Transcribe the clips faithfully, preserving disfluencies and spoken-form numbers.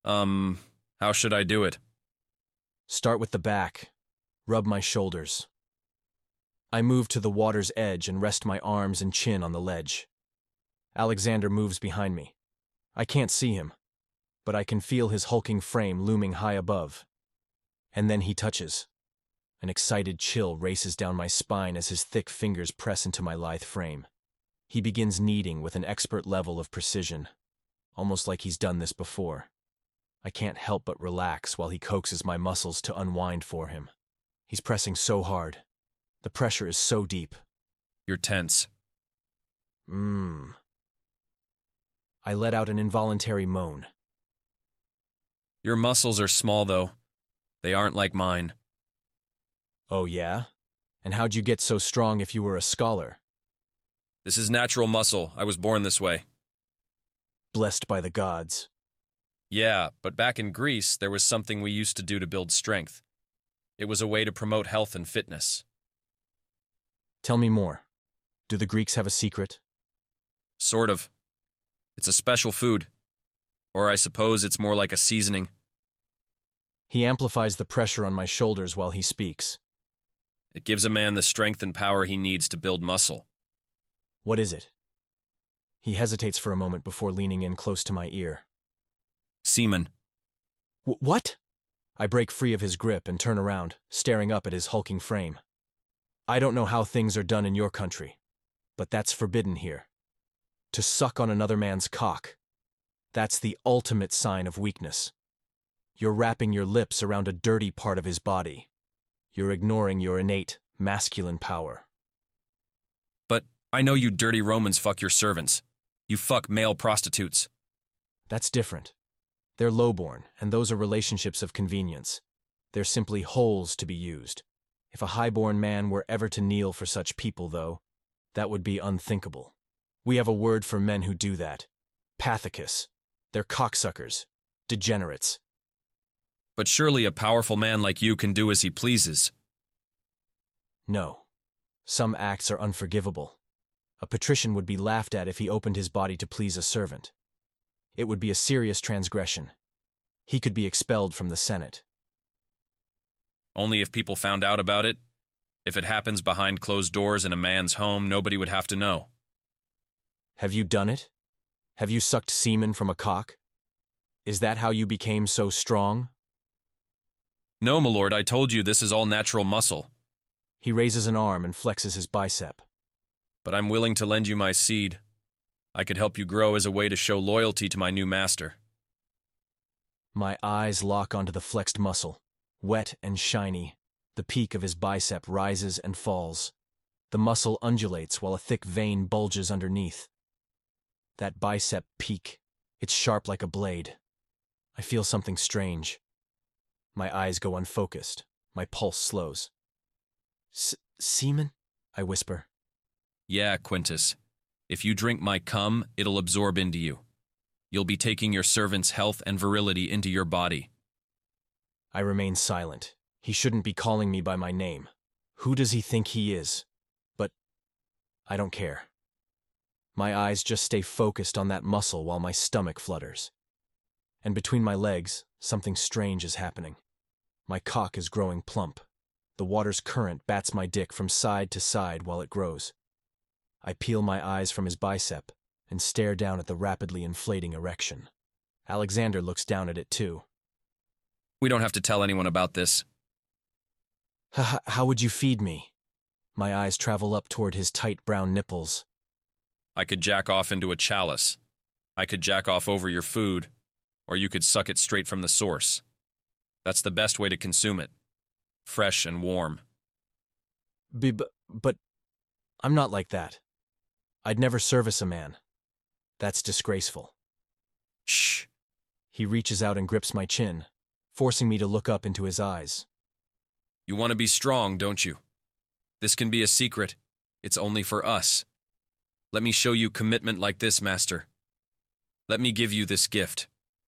Um, how should I do it? Start with the back. Rub my shoulders. I move to the water's edge and rest my arms and chin on the ledge. Alexander moves behind me. I can't see him, but I can feel his hulking frame looming high above. And then he touches. An excited chill races down my spine as his thick fingers press into my lithe frame. He begins kneading with an expert level of precision, almost like he's done this before. I can't help but relax while he coaxes my muscles to unwind for him. He's pressing so hard. The pressure is so deep. You're tense. Mmm. I let out an involuntary moan. Your muscles are small, though. They aren't like mine. Oh, yeah? And how'd you get so strong if you were a scholar? This is natural muscle. I was born this way. Blessed by the gods. Yeah, but back in Greece, there was something we used to do to build strength. It was a way to promote health and fitness. Tell me more. Do the Greeks have a secret? Sort of. It's a special food. Or I suppose it's more like a seasoning. He amplifies the pressure on my shoulders while he speaks. It gives a man the strength and power he needs to build muscle. What is it? He hesitates for a moment before leaning in close to my ear. Semen. W- what? I break free of his grip and turn around, staring up at his hulking frame. I don't know how things are done in your country, but that's forbidden here. To suck on another man's cock. That's the ultimate sign of weakness. You're wrapping your lips around a dirty part of his body. You're ignoring your innate, masculine power. But I know you dirty Romans fuck your servants. You fuck male prostitutes. That's different. They're lowborn, and those are relationships of convenience. They're simply holes to be used. If a highborn man were ever to kneel for such people, though, that would be unthinkable. We have a word for men who do that. Pathicus. They're cocksuckers. Degenerates. But surely a powerful man like you can do as he pleases. No. Some acts are unforgivable. A patrician would be laughed at if he opened his body to please a servant. It would be a serious transgression. He could be expelled from the Senate. Only if people found out about it? If it happens behind closed doors in a man's home, nobody would have to know. Have you done it? Have you sucked semen from a cock? Is that how you became so strong? No, my lord, I told you this is all natural muscle. He raises an arm and flexes his bicep. But I'm willing to lend you my seed. I could help you grow as a way to show loyalty to my new master. My eyes lock onto the flexed muscle, wet and shiny. The peak of his bicep rises and falls. The muscle undulates while a thick vein bulges underneath. That bicep peak, it's sharp like a blade. I feel something strange. My eyes go unfocused. My pulse slows. S- semen? I whisper. Yeah, Quintus. If you drink my cum, it'll absorb into you. You'll be taking your servant's health and virility into your body. I remain silent. He shouldn't be calling me by my name. Who does he think he is? But I don't care. My eyes just stay focused on that muscle while my stomach flutters. And between my legs, something strange is happening. My cock is growing plump. The water's current bats my dick from side to side while it grows. I peel my eyes from his bicep and stare down at the rapidly inflating erection. Alexander looks down at it too. We don't have to tell anyone about this. H- how would you feed me? My eyes travel up toward his tight brown nipples. I could jack off into a chalice. I could jack off over your food, or you could suck it straight from the source. That's the best way to consume it. Fresh and warm. B- b- but I'm not like that. I'd never service a man. That's disgraceful. Shh. He reaches out and grips my chin, forcing me to look up into his eyes. You want to be strong, don't you? This can be a secret. It's only for us. Let me show you commitment like this, master. Let me give you this gift.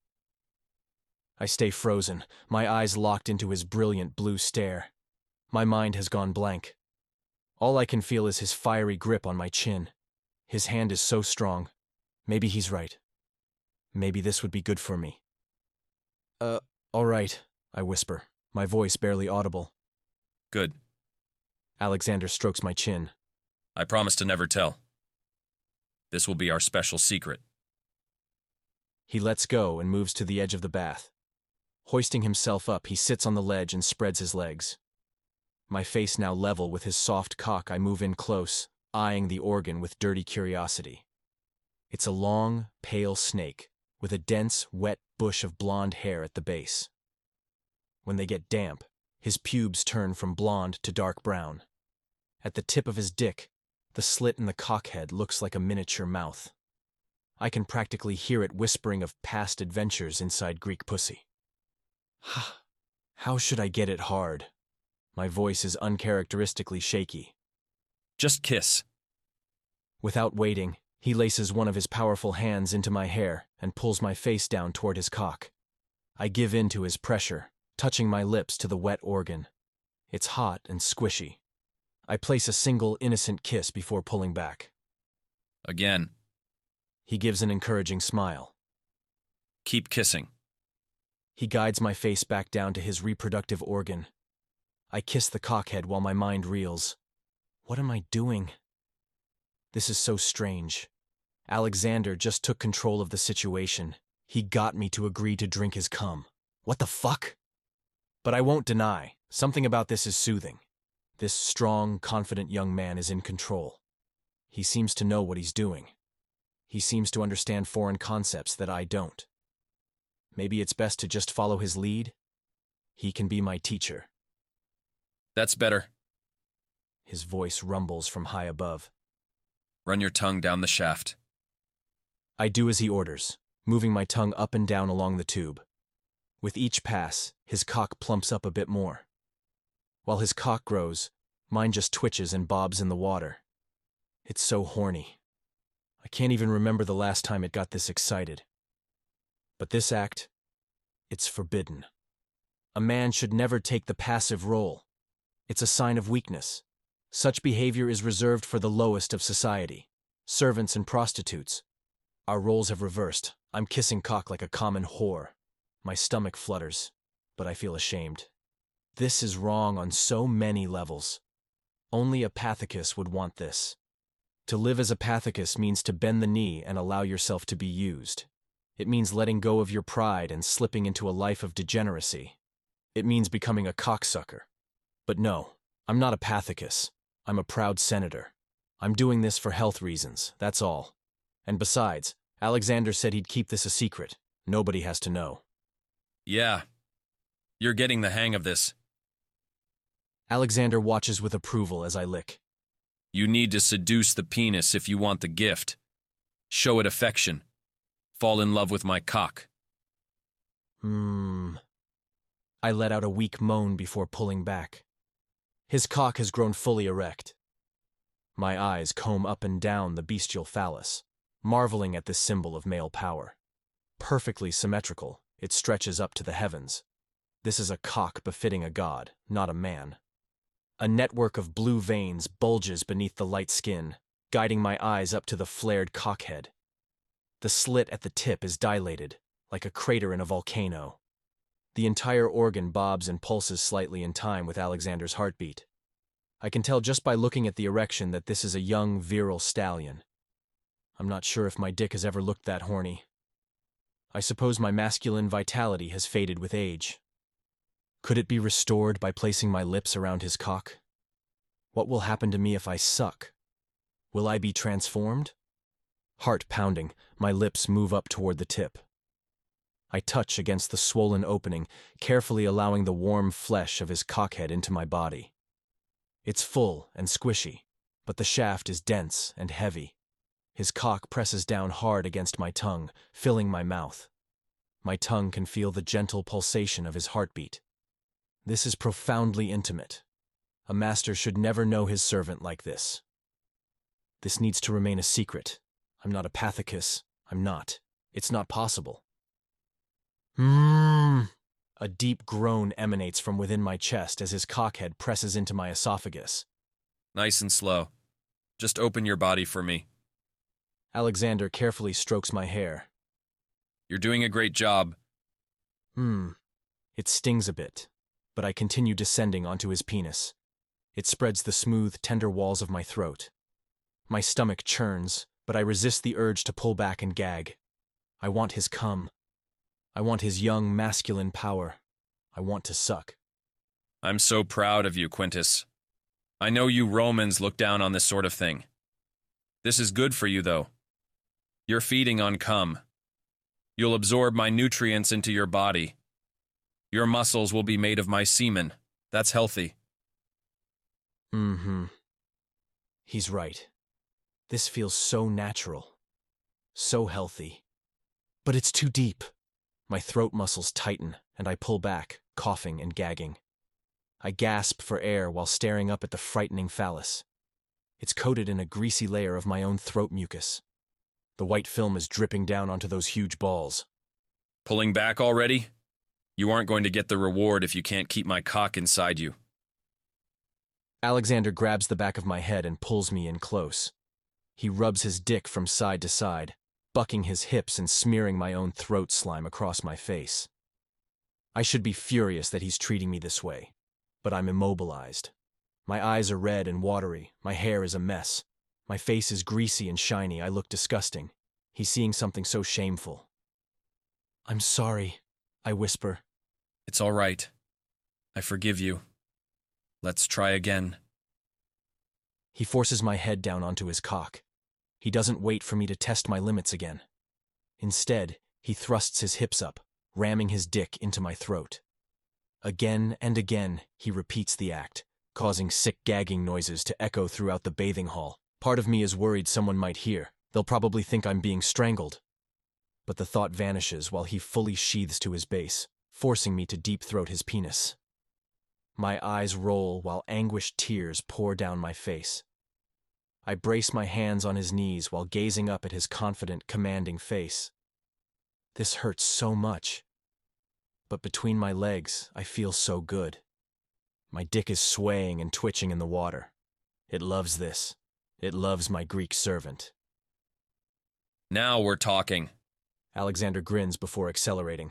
I stay frozen, my eyes locked into his brilliant blue stare. My mind has gone blank. All I can feel is his fiery grip on my chin. His hand is so strong. Maybe he's right. Maybe this would be good for me. Uh, all right, I whisper, my voice barely audible. Good. Alexander strokes my chin. I promise to never tell. This will be our special secret. He lets go and moves to the edge of the bath. Hoisting himself up, he sits on the ledge and spreads his legs. My face now level with his soft cock, I move in close, eyeing the organ with dirty curiosity. It's a long, pale snake, with a dense, wet bush of blonde hair at the base. When they get damp, his pubes turn from blonde to dark brown. At the tip of his dick, the slit in the cockhead looks like a miniature mouth. I can practically hear it whispering of past adventures inside Greek pussy. How should I get it hard? My voice is uncharacteristically shaky. Just kiss. Without waiting, he laces one of his powerful hands into my hair and pulls my face down toward his cock. I give in to his pressure, touching my lips to the wet organ. It's hot and squishy. I place a single innocent kiss before pulling back. Again. He gives an encouraging smile. Keep kissing. He guides my face back down to his reproductive organ. I kiss the cockhead while my mind reels. What am I doing? This is so strange. Alexander just took control of the situation. He got me to agree to drink his cum. What the fuck? But I won't deny, something about this is soothing. This strong, confident young man is in control. He seems to know what he's doing. He seems to understand foreign concepts that I don't. Maybe it's best to just follow his lead? He can be my teacher. That's better. His voice rumbles from high above. Run your tongue down the shaft. I do as he orders, moving my tongue up and down along the tube. With each pass, his cock plumps up a bit more. While his cock grows, mine just twitches and bobs in the water. It's so horny. I can't even remember the last time it got this excited. But this act, it's forbidden. A man should never take the passive role. It's a sign of weakness. Such behavior is reserved for the lowest of society, servants and prostitutes. Our roles have reversed. I'm kissing cock like a common whore. My stomach flutters, but I feel ashamed. This is wrong on so many levels. Only a pathicus would want this. To live as a pathicus means to bend the knee and allow yourself to be used. It means letting go of your pride and slipping into a life of degeneracy. It means becoming a cocksucker. But no, I'm not a pathicus. I'm a proud senator. I'm doing this for health reasons, that's all. And besides, Alexander said he'd keep this a secret. Nobody has to know. Yeah. You're getting the hang of this. Alexander watches with approval as I lick. You need to seduce the penis if you want the gift. Show it affection. Fall in love with my cock. Hmm. I let out a weak moan before pulling back. His cock has grown fully erect. My eyes comb up and down the bestial phallus, marveling at this symbol of male power. Perfectly symmetrical, it stretches up to the heavens. This is a cock befitting a god, not a man. A network of blue veins bulges beneath the light skin, guiding my eyes up to the flared cockhead. The slit at the tip is dilated, like a crater in a volcano. The entire organ bobs and pulses slightly in time with Alexander's heartbeat. I can tell just by looking at the erection that this is a young, virile stallion. I'm not sure if my dick has ever looked that horny. I suppose my masculine vitality has faded with age. Could it be restored by placing my lips around his cock? What will happen to me if I suck? Will I be transformed? Heart pounding, my lips move up toward the tip. I touch against the swollen opening, carefully allowing the warm flesh of his cockhead into my body. It's full and squishy, but the shaft is dense and heavy. His cock presses down hard against my tongue, filling my mouth. My tongue can feel the gentle pulsation of his heartbeat. This is profoundly intimate. A master should never know his servant like this. This needs to remain a secret. I'm not a pathicus. I'm not. It's not possible. Mmm. A deep groan emanates from within my chest as his cockhead presses into my esophagus. Nice and slow. Just open your body for me. Alexander carefully strokes my hair. You're doing a great job. Hmm. It stings a bit, but I continue descending onto his penis. It spreads the smooth, tender walls of my throat. My stomach churns, but I resist the urge to pull back and gag. I want his cum. I want his young, masculine power. I want to suck. I'm so proud of you, Quintus. I know you Romans look down on this sort of thing. This is good for you, though. You're feeding on cum. You'll absorb my nutrients into your body. Your muscles will be made of my semen. That's healthy. Mm-hmm. He's right. This feels so natural. So healthy. But it's too deep. My throat muscles tighten, and I pull back, coughing and gagging. I gasp for air while staring up at the frightening phallus. It's coated in a greasy layer of my own throat mucus. The white film is dripping down onto those huge balls. Pulling back already? You aren't going to get the reward if you can't keep my cock inside you. Alexander grabs the back of my head and pulls me in close. He rubs his dick from side to side, bucking his hips and smearing my own throat slime across my face. I should be furious that he's treating me this way, but I'm immobilized. My eyes are red and watery, my hair is a mess. My face is greasy and shiny, I look disgusting. He's seeing something so shameful. I'm sorry, I whisper. It's all right. I forgive you. Let's try again. He forces my head down onto his cock. He doesn't wait for me to test my limits again. Instead, he thrusts his hips up, ramming his dick into my throat. Again and again, he repeats the act, causing sick gagging noises to echo throughout the bathing hall. Part of me is worried someone might hear. They'll probably think I'm being strangled. But the thought vanishes while he fully sheathes to his base, forcing me to deep-throat his penis. My eyes roll while anguished tears pour down my face. I brace my hands on his knees while gazing up at his confident, commanding face. This hurts so much. But between my legs, I feel so good. My dick is swaying and twitching in the water. It loves this. It loves my Greek servant. Now we're talking. Alexander grins before accelerating.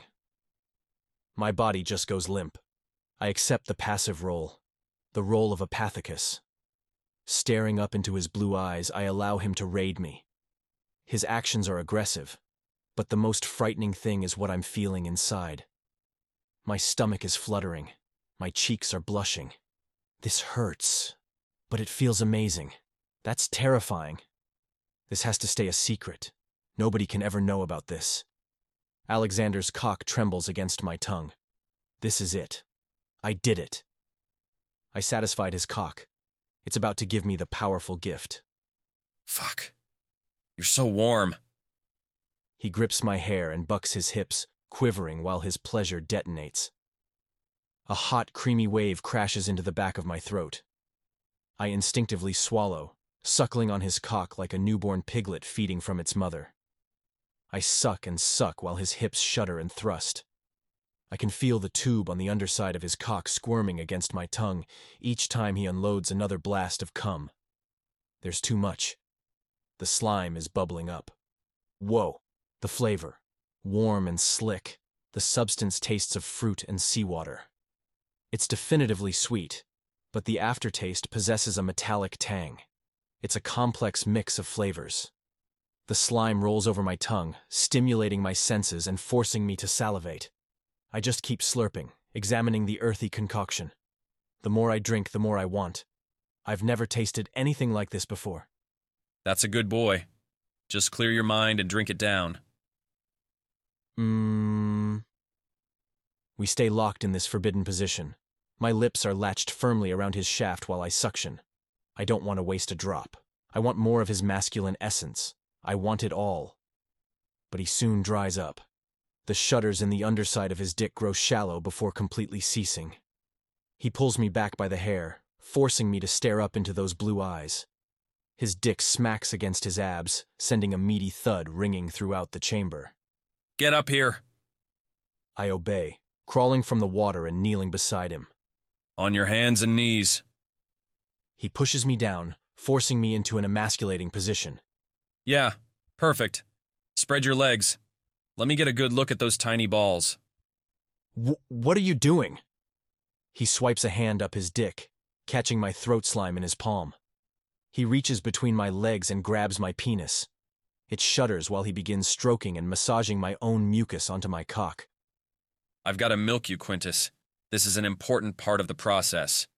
My body just goes limp. I accept the passive role, the role of a pathicus. Staring up into his blue eyes, I allow him to raid me. His actions are aggressive, but the most frightening thing is what I'm feeling inside. My stomach is fluttering. My cheeks are blushing. This hurts, but it feels amazing. That's terrifying. This has to stay a secret. Nobody can ever know about this. Alexander's cock trembles against my tongue. This is it. I did it. I satisfied his cock. It's about to give me the powerful gift. Fuck. You're so warm. He grips my hair and bucks his hips, quivering while his pleasure detonates. A hot, creamy wave crashes into the back of my throat. I instinctively swallow, suckling on his cock like a newborn piglet feeding from its mother. I suck and suck while his hips shudder and thrust. I can feel the tube on the underside of his cock squirming against my tongue each time he unloads another blast of cum. There's too much. The slime is bubbling up. Whoa, the flavor. Warm and slick, the substance tastes of fruit and seawater. It's definitively sweet, but the aftertaste possesses a metallic tang. It's a complex mix of flavors. The slime rolls over my tongue, stimulating my senses and forcing me to salivate. I just keep slurping, examining the earthy concoction. The more I drink, the more I want. I've never tasted anything like this before. That's a good boy. Just clear your mind and drink it down. Mmm. We stay locked in this forbidden position. My lips are latched firmly around his shaft while I suction. I don't want to waste a drop. I want more of his masculine essence. I want it all. But he soon dries up. The shutters in the underside of his dick grow shallow before completely ceasing. He pulls me back by the hair, forcing me to stare up into those blue eyes. His dick smacks against his abs, sending a meaty thud ringing throughout the chamber. Get up here. I obey, crawling from the water and kneeling beside him. On your hands and knees. He pushes me down, forcing me into an emasculating position. Yeah, perfect. Spread your legs. Let me get a good look at those tiny balls. W- what are you doing? He swipes a hand up his dick, catching my throat slime in his palm. He reaches between my legs and grabs my penis. It shudders while he begins stroking and massaging my own mucus onto my cock. I've got to milk you, Quintus. This is an important part of the process.